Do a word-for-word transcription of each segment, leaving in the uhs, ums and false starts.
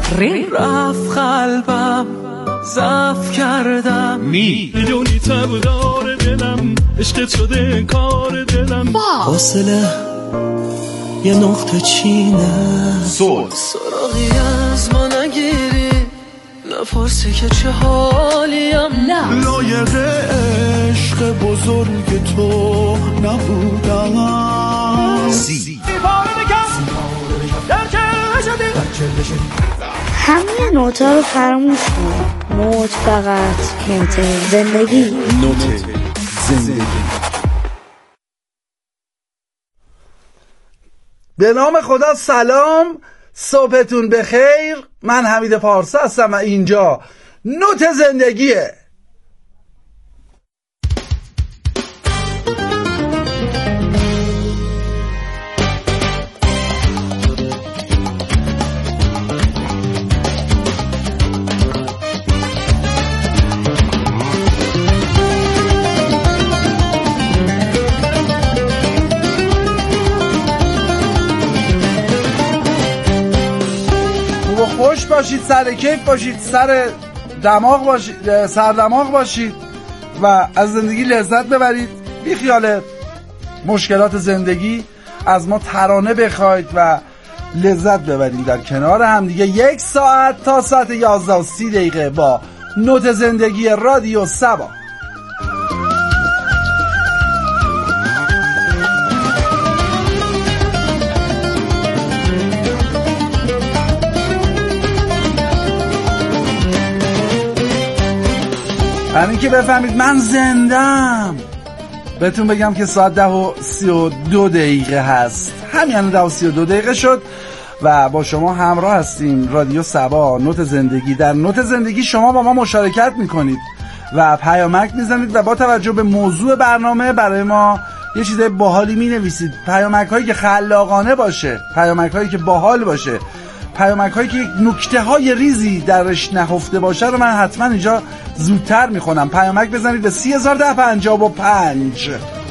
ری رفت قلبم ضعف کردم میدونی تبدار دلم عشقت شده کار دلم فاصله یه نقطه چینه سول سراغی از ما نگیری نپرسی که چه حالیم لایق عشق بزرگ تو نبودم سی همه نوتا رو فراموش کن. نوت فقط نوت زندگی. نوت زندگی. به نام خدا سلام، صبحتون بخیر. من حمید پارسا هستم و اینجا نوت زندگیه. خوش باشید، سر کیف باشید، سر دماغ باشید، سر دماغ باشید و از زندگی لذت ببرید. بی خیال مشکلات زندگی از ما ترانه بخواید و لذت ببرید در کنار هم دیگه. یک ساعت تا ساعت یازده و سی دقیقه با نوت زندگی رادیو سبا. برای اینکه بفهمید من زندم بهتون بگم که ساعت ده و سی و دو دقیقه هست. همین ده و سی و دو دقیقه شد و با شما همراه هستیم. رادیو سبا، نوت زندگی. در نوت زندگی شما با ما مشارکت میکنید و پیامک میزنید و با توجه به موضوع برنامه برای ما یه چیز باحالی مینویسید. پیامک هایی که خلاقانه باشه، پیامک هایی که باحال باشه، پیامک هایی که نکته های ریزی درش نهفته باشه رو من حتما اینجا زودتر میخونم. پیامک بزنید به سی هزار ده پنجاه و پنج.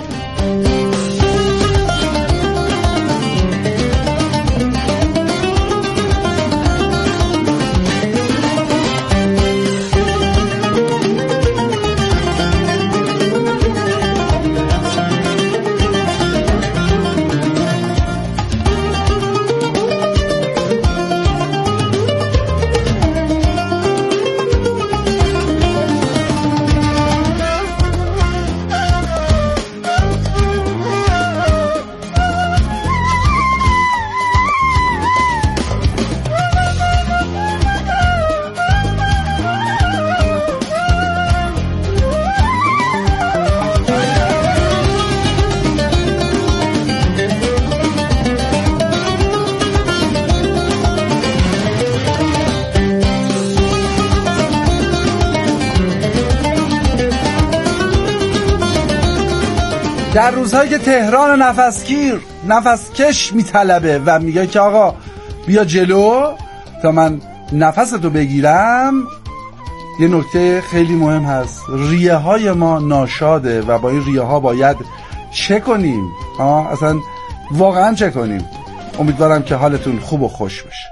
در روزهایی که تهران نفسگیر نفسکش میطلبه و میگه که آقا بیا جلو تا من نفستو بگیرم، یه نکته خیلی مهم هست. ریه های ما ناشاده و با این ریه ها باید چه کنیم؟ آه اصلا واقعا چه کنیم؟ امیدوارم که حالتون خوب و خوش باشه.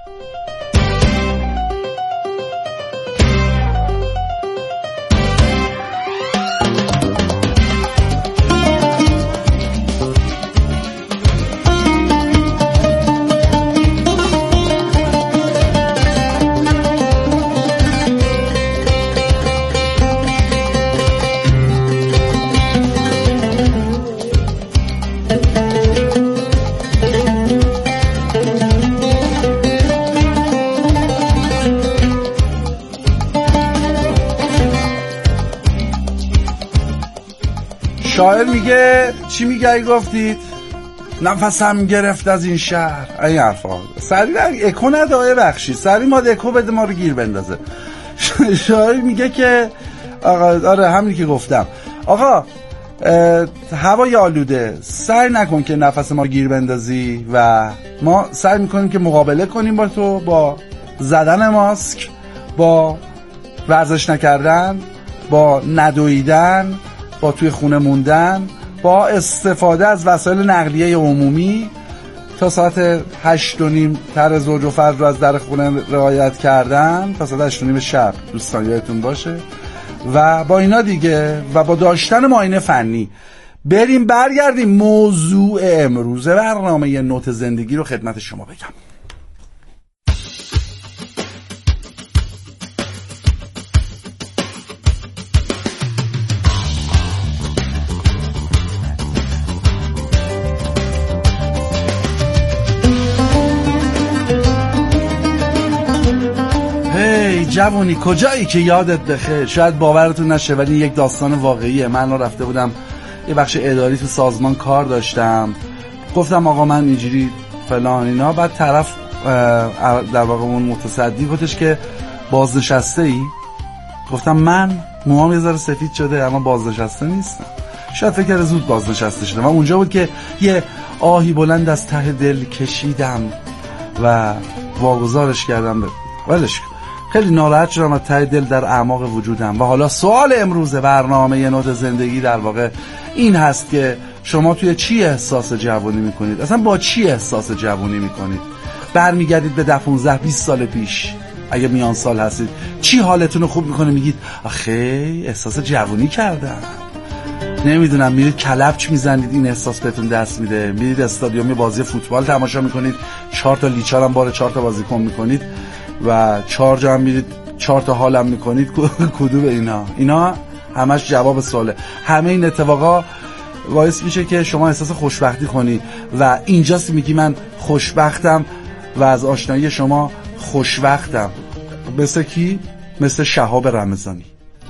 شاعر میگه چی میگه ای گفتید؟ نفسم گرفت از این شهر. این حرفا سریع اکو نداره بخشی سریع ما اکو بده ما رو گیر بندازه. شاعر میگه که آقا آره همین که گفتم آقا هوای آلوده، سعی نکن که نفس ما گیر بندازی و ما سعی میکنیم که مقابله کنیم با تو، با زدن ماسک، با ورزش نکردن، با ندویدن، با توی خونه موندن، با استفاده از وسایل نقلیه عمومی تا ساعت هشت و نیم تر زوج و فرد رو از در خونه رعایت کردن تا ساعت هشت و نیم شب. دوستان یادتون باشه. و با اینا دیگه و با داشتن معاینه فنی بریم برگردیم موضوع امروز برنامه نوت زندگی رو خدمت شما بگم. جوونی کجایی که یادت بخیر؟ شاید باورتون نشه ولی یک داستان واقعیه. من رفته بودم یه بخش اداری تو سازمان کار داشتم، گفتم آقا من اینجوری فلان اینا، بعد طرف در واقع اون متصدی گفتش که بازنشسته ای؟ گفتم من موهام یه ذره سفید شده اما بازنشسته نیستم. شاید فکر کرده زود بازنشسته شدم و اونجا بود که یه آهی بلند از ته دل کشیدم و واگذارش کردم به ولش. خیلی ناراحت شدم از ته دل در اعماق وجودم. و حالا سوال امروز برنامه یه نوت زندگی در واقع این هست که شما توی چی احساس جوانی میکنید؟ اصلا با چی احساس جوانی میکنید؟ برمیگردید به ده پونزده بیست سال پیش اگه میان سال هستید، چی حالتون رو خوب میکنه؟ میگید آخه احساس جوانی کردم. نمیدونم میرید کلبچ میزنید این احساس بهتون دست میده. میرید استادیوم بازی فوتبال تماشا میکنید، چهار تا لیچار هم بار چهار تا بازیکن میکنید و چهار جا هم میرید چهار تا حالم میکنید. کدوم اینا؟ اینا همش جواب سواله. همه این اتفاقا باعث میشه که شما احساس خوشبختی کنی و اینجاست میگی من خوشبختم و از آشنایی شما خوشبختم. مثل کی؟ مثل شهاب رمضانی.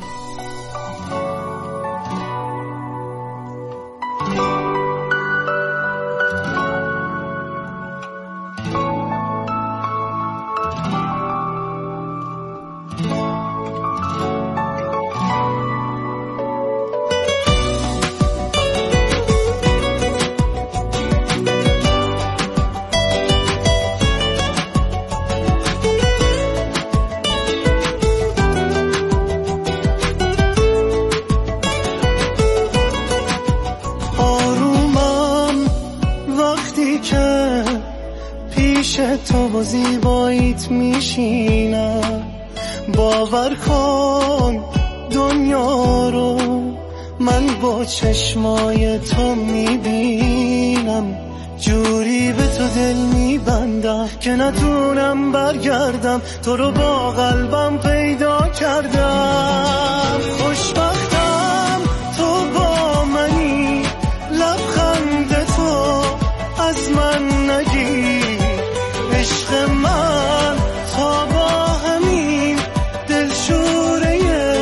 چشمای تو میبینم جوری به تو دل میبندم که نتونم برگردم. تو رو با قلبم پیدا کردم. خوشبختم تو با منی، لبخند تو از من نگیر. عشق من تا با همین دلشوره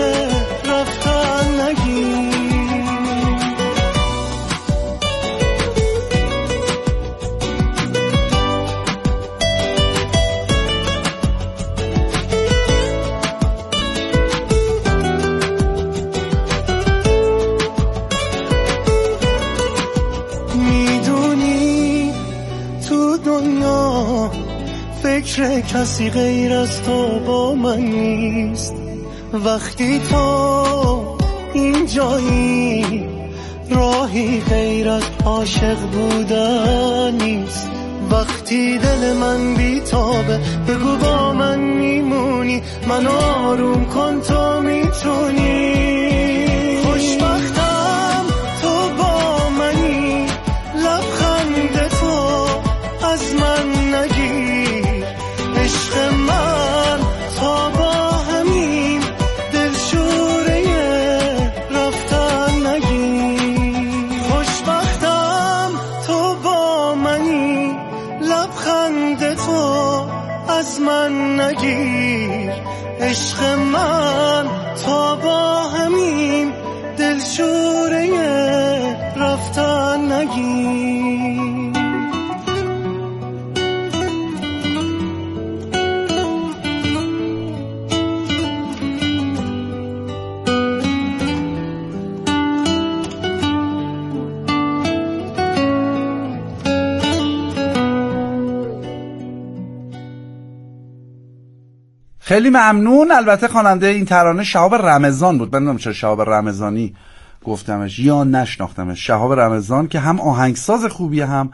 رفتن نگیر. فکر کسی غیر از تو با من نیست. وقتی تو اینجایی راهی غیر از عاشق بودن نیست. وقتی دل من بیتابه بگو با من میمونی، من آروم کن تو میتونی. خوشبختم تو با منی، لبخند تو از من نگیر. عشق من تا با همین دلشوره رفتن نگیر. خوشبختم تو با منی، لبخند تو از من نگیر. عشق من تا با همین دلشوره رفتن نگیر. خیلی ممنون. البته خواننده این ترانه شهاب رمضان بود. من نمیدونم چرا شهاب رمضانی گفتمش یا نشناختمش. شهاب رمضان که هم آهنگساز خوبیه هم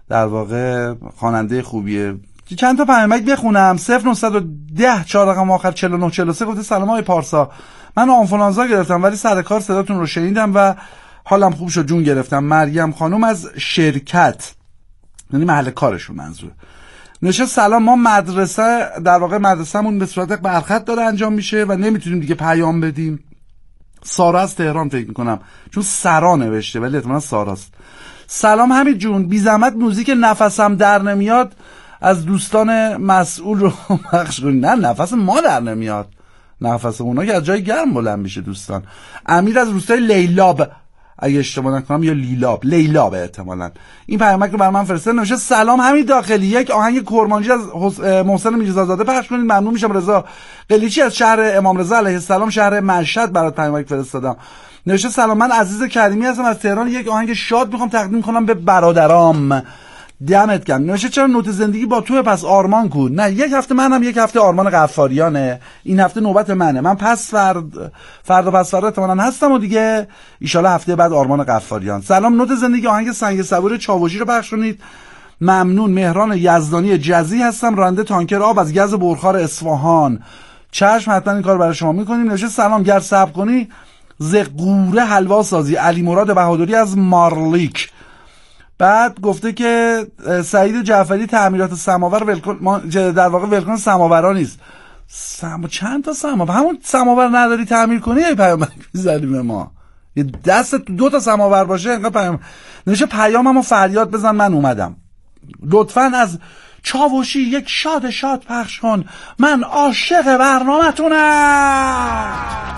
در واقع خواننده خوبیه. چند تا پیامک بخونم. صفر نه یک صفر چهار رقم آخر چهل و نه چهل و سه گفته سلام آقای پارسا، من آنفولانزا گرفتم ولی سر کار صداتون رو شنیدم و حالم خوب شد، جون گرفتم. مریم خانم از شرکت، یعنی محل کارشون منظور، نوشته سلام، ما مدرسه در واقع مدرسه‌مون به صورت برخط داره انجام میشه و نمیتونیم دیگه پیام بدیم. سارا از تهران فکر میکنم، چون سرا نوشته ولی احتمالاً ساراست. سلام حمید جون، بی زحمت موزیک نفسم در نمیاد از دوستان مسئول رو پخش کنید. نه نفس ما در نمیاد، نفس اونا که از جای گرم بلند میشه. دوستان امیر از روستای لیلاب اگه اشتباه نکنم یا لیلاب لیلاب احتمالاً این پیامک رو برای من فرستاد. نوشته سلام همین داخلی، یک آهنگ کرمانجی از محسن میرزازاده پخش کنید ممنون میشم. رضا قلیچی از شهر امام رضا علیه السلام شهر مشهد برات پیامک فرستادم. نوشته سلام، من عزیز کریمی هستم از تهران، یک آهنگ شاد میخوام تقدیم کنم به برادرام. دمت گرم. نوشته چرا نوت زندگی با تو پس آرمان کو؟ نه یک هفته منم، یک هفته آرمان غفاریانه، این هفته نوبت منه. من پس فرد فردا پس فردا احتمالاً هستم و دیگه ایشالا هفته بعد آرمان غفاریان. سلام، نوت زندگی آهنگ سنگ صبور چاوشی رو پخش کنید ممنون. مهران یزدانی جزی هستم، راننده تانکر آب از گز برخار اصفهان. چشم حتما این کار برای شما میکنیم. نوشته سلام، گر صبر کنی زقوره حلوا سازی، علی مراد بهادری از مارلیک. بعد گفته که سعید جعفری تعمیرات سماور ولکن، ما در واقع ولکن سماورا نیست، سم... چند تا سماور، همون سماور نداری تعمیر کنی ای پیامک می‌زنیم ما، یه دست دو تا سماور باشه انقدر پیام نمیشه. پیاممو فریاد بزن من اومدم. لطفاً از چاوشی یک شاد شاد پخش کن، من عاشق برنامه‌تونم.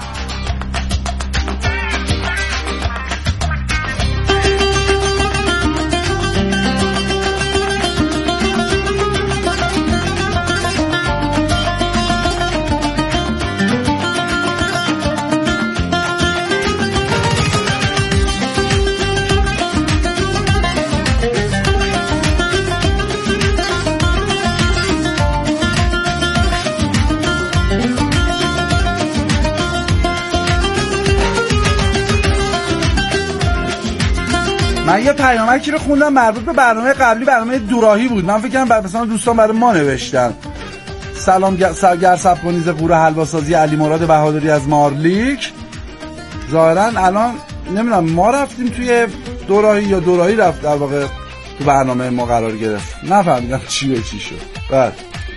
من یه پیامکی رو خوندم مربوط به برنامه قبلی، برنامه دوراهی بود. من فکر کنم مثلا دوستان برای ما نوشتن. سلام گر صبر کنید قوره حلوا سازی علی مراد بهادری از مارلیک. ظاهرا الان نمیدونم ما رفتیم توی دوراهی یا دوراهی رفت در واقع تو برنامه ما قرار گرفت، نفهمیدم چی به چی شد. بعد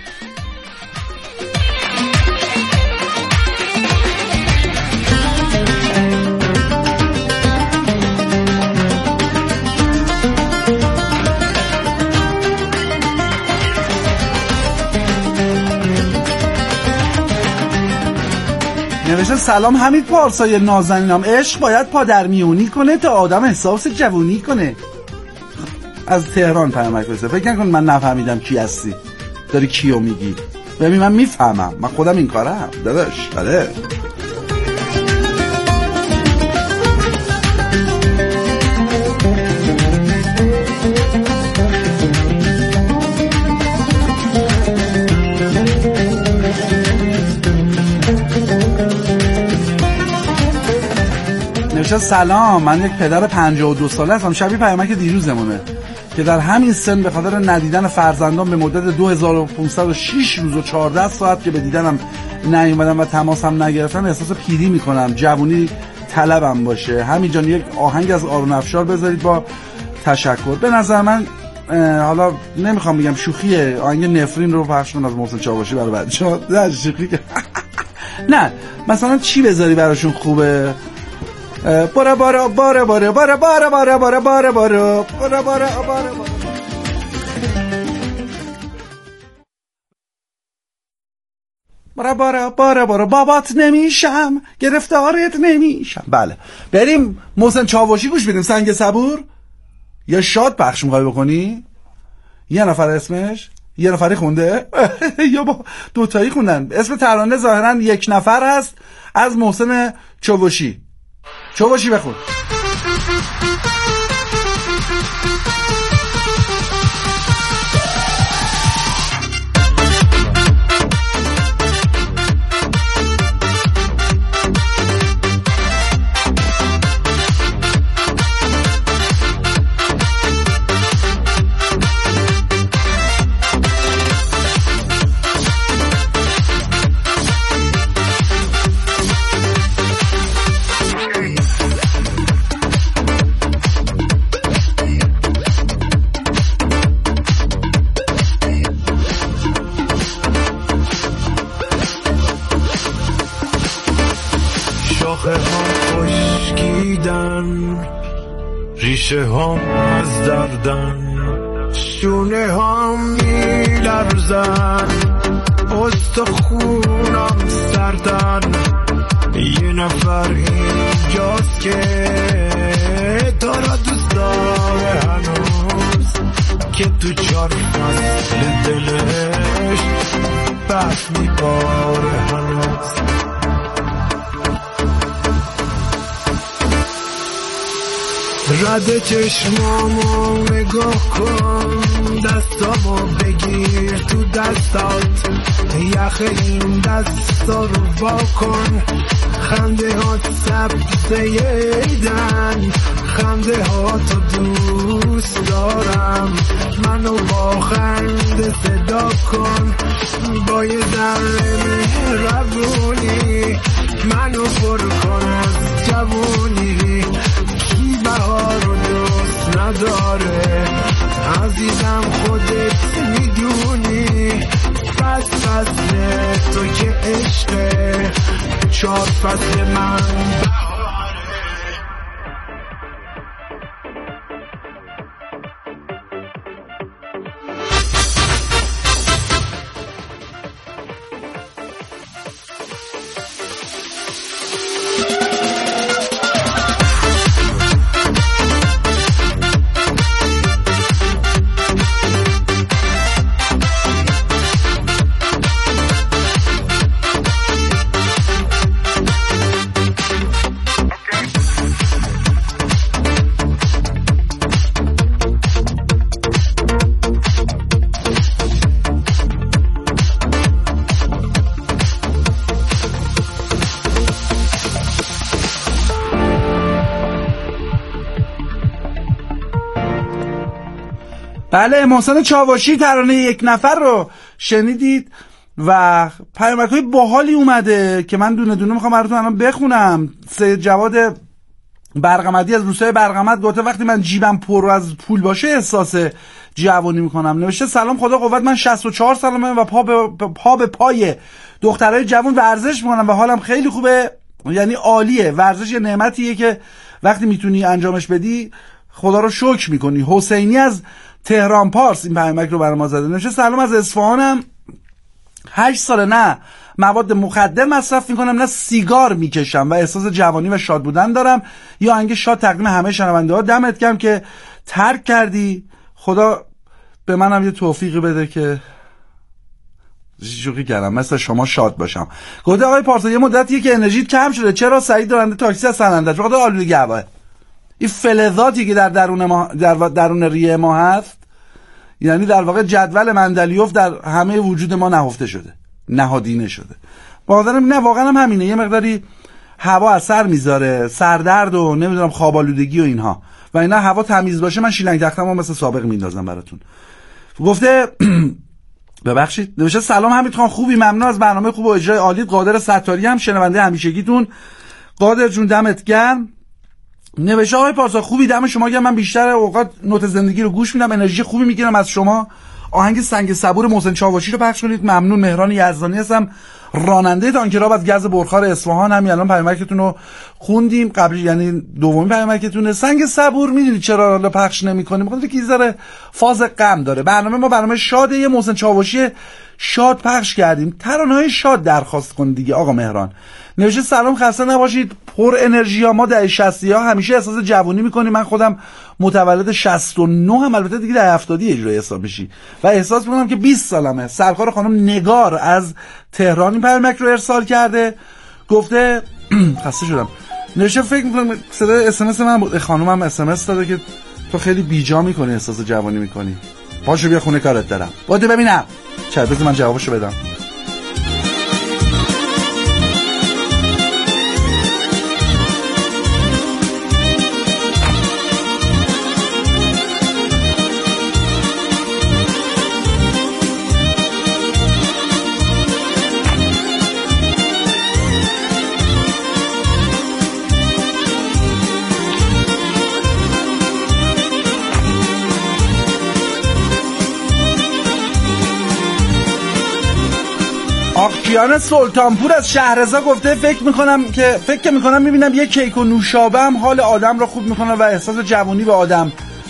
نوشته سلام حمید پارسای نازنینم، عشق باید پادرمیونی کنه تا آدم احساس جوونی کنه. از تهران پیامک فرسته. فکر نکن من نفهمیدم کی هستی، داری کیو میگی؟ ببین من میفهمم، من خودم این کارم داداش. بله سلام، من یک پدر پنجاه و دو ساله هستم، شبیه پیامک دیروزمونه که در همین سن به خاطر ندیدن فرزندان به مدت دو هزار و پانصد و شش روز و چهارده ساعت که به دیدنم نیومدم و تماسم نگرفتم احساس پیری میکنم، جوونی طلبم باشه. همینجا یک آهنگ از آرون افشار بذارید با تشکر. به نظر من حالا نمیخوام بگم شوخیه، آهنگ نفرین رو پخش کن از محسن چاوشی برای بچه‌ها. نه شوخی نه، مثلا چی بذاری براشون خوبه؟ بارا بارا بارا بارا بارا بارا بارا بارا بارا بارا بارا بارا بارا بارا بارا بارا بارا بابات نمیشم گرفتارت نمیشم. بله بریم محسن چاوشی گوش بدیم. سنگ صبور یا شاد پخش می‌خوای بکنی؟ یه نفر اسمش یه نفری خونده یا با دوتایی خوندن. اسم ترانه ظاهرا یک نفر هست از محسن چاوشی. چاوشی بخون. شاخه ها خشکیدن، ریشه ها از دردن، شونه ها میلرزن، استخونم سردن. یه نفر اینجاست که دارا دوست داره هنوز، که تو چار فصل دلش بس میباره هنوز. رد چشمامو نگاه کن، دستامو بگیر تو دستات، یخ این دستا رو وا کن. خنده ها سبزه ایدن، خنده ها تو دوست دارم. منو با خنده صدا کن، با یه ذره مهربونی منو پر کن از جوونی. کی بهار رو دوست نداره عزیزم، خودت میدونی. پس فصل تو که عشقه، چار فصل من بله، محسن چاوشی ترانه یک نفر رو شنیدید و پیامک‌های باحالی اومده که من دونه دونه میخوام براتون الان بخونم. سید جواد برقمدی از روستای برقمد گفته وقتی من جیبم پر از پول باشه احساس جوانی میکنم. نوشته سلام، خدا قوت، من شصت و چهار سالمه و پا به پا به پای دخترای جوان ورزش میکنم و حالم خیلی خوبه، یعنی عالیه. ورزش یه نعمتیه که وقتی میتونی انجامش بدی خدا رو شکر میکنی. حسینی از تهران پارس این پیامک رو برای ما زده. نوشته سلام، از اصفهانم، هشت ساله نه مواد مخدر مصرف میکنم نه سیگار میکشم و احساس جوانی و شاد بودن دارم. یا انگه شاد تقدیم همه شنونده ها، دمت گرم که ترک کردی، خدا به منم یه توفیقی بده که شوخی کردم مثل شما شاد باشم. گفته آقای پارسا یه مدتیه که انرژیت کم شده، چرا؟ سعید راننده تاکسی از سنندج. بخاطر آلودگی هوا. این فلزاتی که در درون ما در درون ریه ما هست، یعنی در واقع جدول مندلیوف در همه وجود ما نهفته شده، نهادینه شده. بازارم نه واقعا هم همینه، یه مقداری هوا اثر میذاره، سردرد و نمیدونم خواب آلودگی و اینها. و اینا هوا تمیز باشه من شیلنگ تختمو مثل سابق میندازم براتون. گفته ببخشید، نوشته سلام حمید خان، خوبی؟ ممنون از برنامه خوب و اجرای عالی. قادر ستاری هم شنونده همیشگیتون. قادر جون دمت گرم. نوشته آقای پارسا خوبی؟ دم شما گرم. من بیشتر اوقات نوت زندگی رو گوش میدم، انرژی خوبی میگیرم از شما. آهنگ سنگ صبور محسن چاوشی رو پخش کنید ممنون. مهران یزدانی هستم، راننده تانکراب از گز برخار اصفهان. همین الان پیامکتون رو خوندیم، قبل یعنی دومین پیامکتونه. سنگ صبور میدونید چرا حالا پخش نمی‌کنیم؟ بخاطر که ذره فاز غم داره. برنامه ما برنامه شاده، یه محسن چاوشی شاد پخش کردیم. ترانه‌های شاد درخواست کنید دیگه آقا مهران. نوشته سلام، خسته نباشید، پر انرژی ها. ما در شصتی ها همیشه احساس جوانی میکنیم. من خودم متولد شصت و نه هم، البته دیگه در هفتادی اجرای حساب میشی و احساس میکنم که بیست سالمه. سرکار خانم نگار از تهران این پیامک رو ارسال کرده. گفته خسته شدم. نوشته فکر میکنم صدای اس ام اس من بود، خانومم اس ام اس داده که تو خیلی بیجا میکنی، احساس جوانی میکنی، پاشو بیا خونه کارت دارم. باید ببینم چرا، بذار من جوابشو بدم. کیان سلطانپور از شهرزا گفته فکر میکنم که فکر میکنم میبینم یه کیک و نوشابه هم حال آدم رو خوب میکنه و احساس جوانی به آدم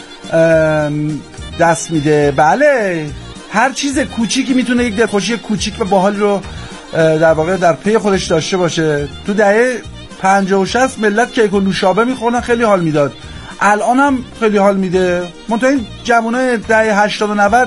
دست میده. بله، هر چیز کوچیکی میتونه یک دلخوشی کوچیک و باحال رو در واقع در پی خودش داشته باشه. تو دهه پنجاه و شصت ملت کیک و نوشابه میخوردن، خیلی حال میداد. الان هم خیلی حال میده. منتها این جوانای دهه هشتاد و نود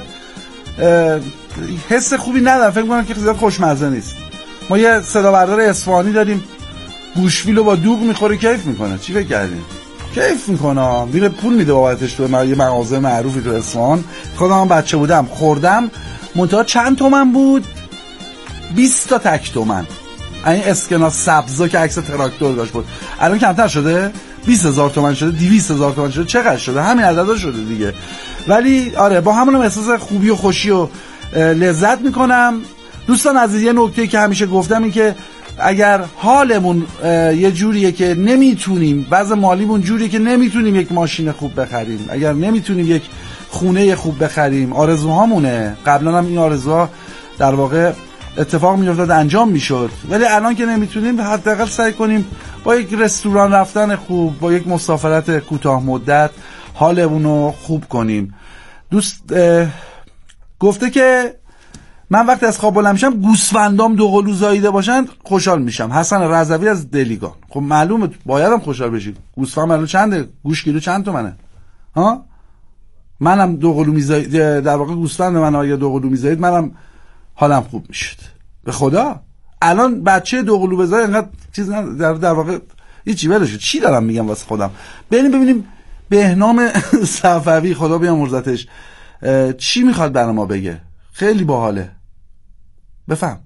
حس خوبی ندارن، فکر میکنن که زیاد خوشمزه نیست. ما یه صدا بردار اصفهانی داریم، گوشتفیلو با دوغ میخوره کیف میکنه. چی فکر کردین؟ کیف میکنه، میره پول میده بابتش. تو یه مغازه معروفی تو اصفهان، خودم هم بچه بودم خوردم، منتها چند تومن بود؟ بیست تا تک تومن. این اسکناس سبزا که عکس تراکتور داشت بود. الان کمتر شده، بیست هزار تومن شده، دویست هزار تومن شده. چقدر شده؟ همین عددا شده دیگه. ولی آره، با همونم احساس خوبی و خوشی و لذت میکنم. دوستان عزیز، یه نکته که همیشه گفتم این که اگر حالمون یه جوریه که نمیتونیم، وضع مالیمون جوریه که نمیتونیم یک ماشین خوب بخریم، اگر نمیتونیم یک خونه خوب بخریم، آرزوهامونه. قبلا هم این آرزوها در واقع اتفاق میافتاد، انجام میشد، ولی الان که نمیتونیم حداقل سعی کنیم با یک رستوران رفتن خوب، با یک مسافرت کوتاه مدت حالمون رو خوب کنیم. دوست گفته که من وقتی از خواب بلند میشم گوسفندام دو قلو زاییده باشن خوشحال میشم. حسن رضوی از دلیگان. خب معلومه بایدم خوشحال بشید. گوسفند الان چنده؟ گوش کیلو چند تومنه؟ ها؟ منم دو قلو میزایید، در واقع گوسفند من اگه دو قلو میزایید منم حالم خوب میشد. به خدا الان بچه دو قلو بزای انقدر چیز نه، در, در واقع هیچی ولشه. چی دارم میگم واسه خودم؟ بریم ببینیم بهنام صفوی خدا بیامرزتش چی میخواد برای ما بگه. خیلی باحاله. بفهم.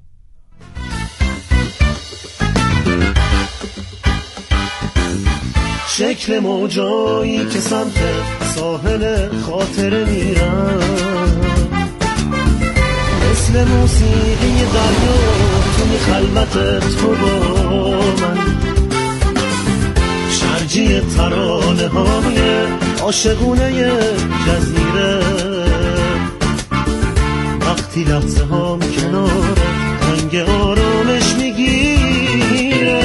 شکل موجایی که سمت ساحل خاطر میرن، مثل موسیقی دریا توی خلوت تو با من، شرجی ترانه های عاشقونه جزیره، وقتی لحظه هام کنار رنگ آرامش میگیره،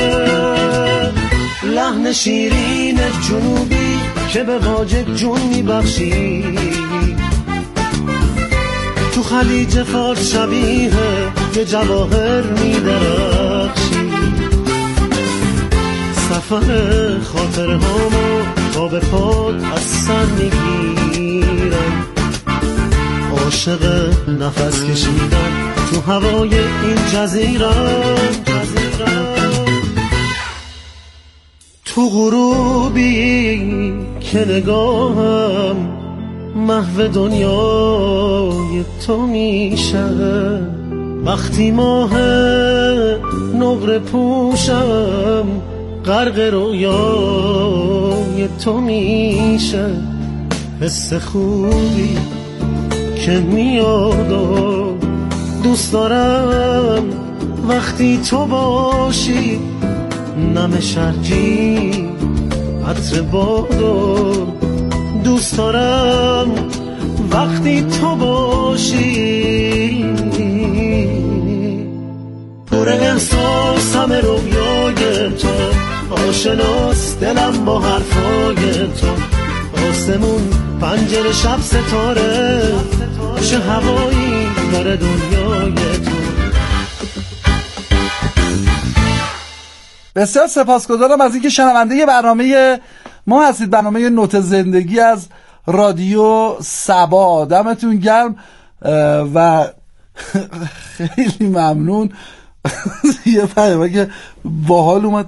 لحن شیرین جنوبی که به واجد جون میبخشی، تو خلیج فارس شبیه یه جواهر میدرخشی، سفر خاطرهامو تا به پات از سر میگیرم، عاشق نفس کشیدن تو هوای این جزیره، تو غروبی که نگاهم محو دنیای تو میشه، وقتی ماه نقره پوشم غرق رویای تو میشه، حس خوبی که میاد و دوست دارم وقتی تو باشی، نم شرجی عطر بادو دوست دارم وقتی تو باشی، پر احساسم رویای تو، آشناس دلم با حرفای تو، آسمون پنجره شب ستاره، چه هوایی داره دنیای تو. بسیار سپاسگزارم از اینکه شنونده برنامه ما هستید، برنامه نوت زندگی از رادیو سبا. دمتون گرم و خیلی ممنون. یه پیامک باحال اومد.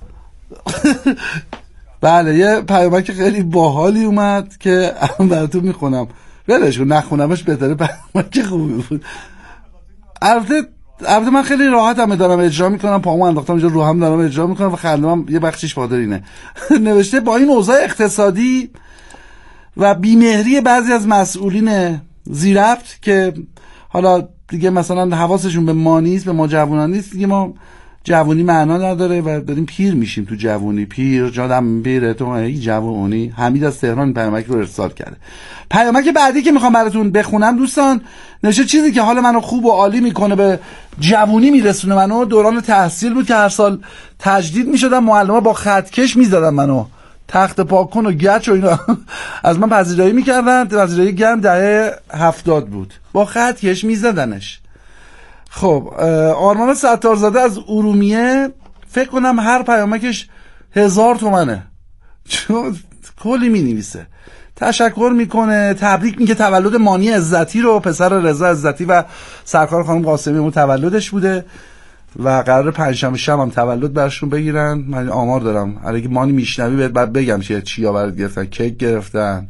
بله، یه پیامک خیلی باحالی اومد که الان براتون میخونم. ولش کن، نخونمش بهتره، پیامک خوبی بود. البته البته من خیلی راحتم دارم اجرا میکنم، پامو انداختم اینجا رو هم دارم اجرا میکنم و خندم یه بخشش پادر اینه. نوشته با این اوضاع اقتصادی و بیمهری بعضی از مسئولین زیرفت که حالا دیگه مثلا حواسشون به ما نیست، به ما جوانان نیست، دیگه ما جوونی معنا نداره و داریم پیر میشیم تو جوونی. پیر جادم بیره تو ای جوونی. حمید از تهران پیامک رو ارسال کرده. پیامک بعدی که میخوام براتون بخونم دوستان نشه چیزی که حال منو خوب و عالی میکنه، به جوونی میرسونه منو. دوران تحصیل بود که هر سال تجدید میشدم، معلم‌ها با خطکش میزدن منو، تخت پاک کن و گچ و اینا از من پذیرایی میکردن. پذیرایی گرم دهه هفتاد بود، با خطکش میزدنش. خب آرمان ستارزاده از ارومیه، فکر کنم هر پیامکش هزار تومنه چون کلی می نویسه، تشکر میکنه، تبریک میگه تولد مانی عزتی رو، پسر رضا عزتی و سرکار خانم قاسمی اون تولدش بوده و قرار پنجشنبه شب هم تولد برشون بگیرن. من آمار دارم، اگه مانی میشنوی بهت بعد بگم چیه چیا برات گرفتن، کیک گرفتن.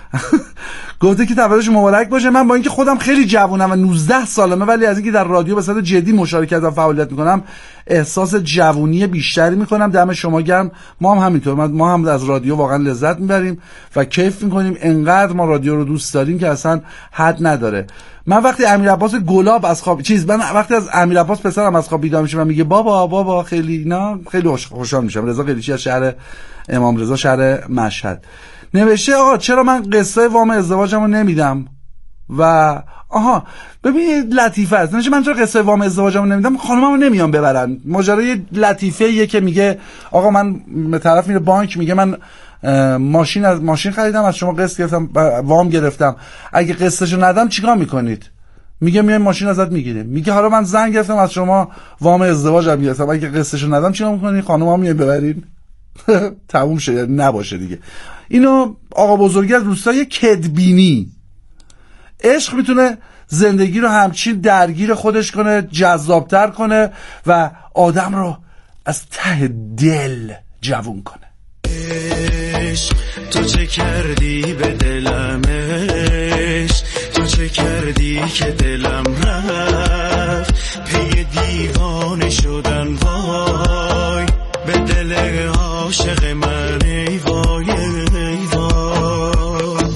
گفته که تولدش مبارک باشه. من با اینکه خودم خیلی جوونم و نوزده سالمه، ولی از اینکه در رادیو به صورت جدی مشارکت و فعالیت میکنم احساس جوونی بیشتری میکنم. دم شما گرم. ما هم همینطور، ما هم از رادیو واقعا لذت میبریم و کیف میکنیم. انقدر ما رادیو رو دوست داریم که اصلا حد نداره. من وقتی امیر عباس گلاب از خواب چیز من وقتی از امیر عباس پسرم از خواب بیدار میشه و میگه بابا بابا خیلی اینا، خیلی خوشحال میشم. رضا قلیچی از شهر امام رضا، شهر مشهد، نوشته آقا چرا من قصه وام ازدواجمو نمیدم و آها ببین لطیفه است. نمیشه من چرا قصه وام ازدواجمو نمیدم، خانممو نمیام ببرن. ماجرای لطیفه یه که میگه آقا من به طرف میره بانک میگه من ماشین از ماشین خریدم، از شما قسط گرفتم، وام گرفتم، اگه قسطشو ندم چیکار میکنید؟ میگه میایم ماشین ازت میگیریم. میگه حالا من زنگ گرفتم از شما وام ازدواجم گرفتم، اگه قسطشو ندم چیکار میکنید؟ خانم‌ها میای ببرین. تموم شد، نباشه دیگه. اینو آقا بزرگی از روستای کدبینی. عشق میتونه زندگی رو همچین درگیر خودش کنه، جذابتر کنه و آدم رو از ته دل جوون کنه. عشق تو چه کردی به دلم، عشق تو چه کردی که دلم رفت پی دیوانه شدن، وای به دل عاشق من ای وای ای وای.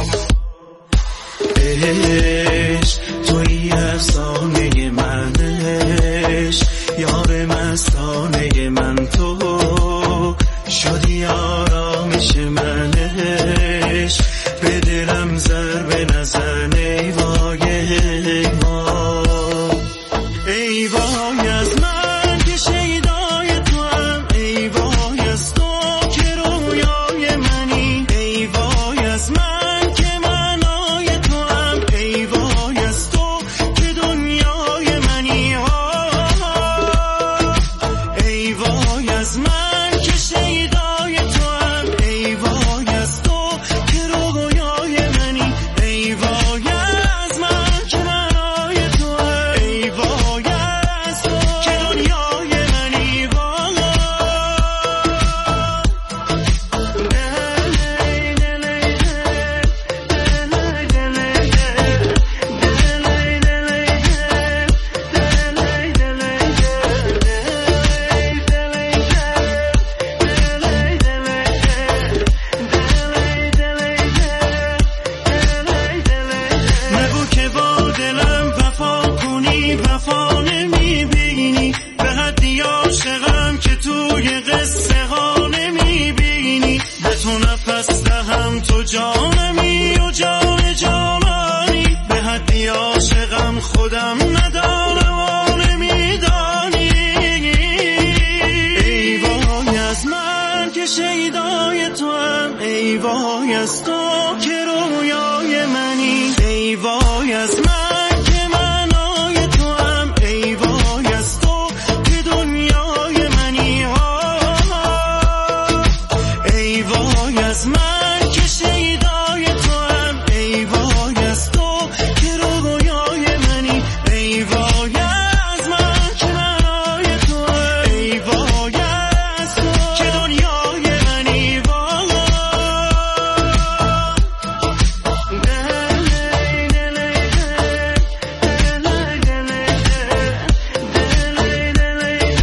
عشق توی افسانه من، عشق یار مستانه من، تو شدی آرامش من،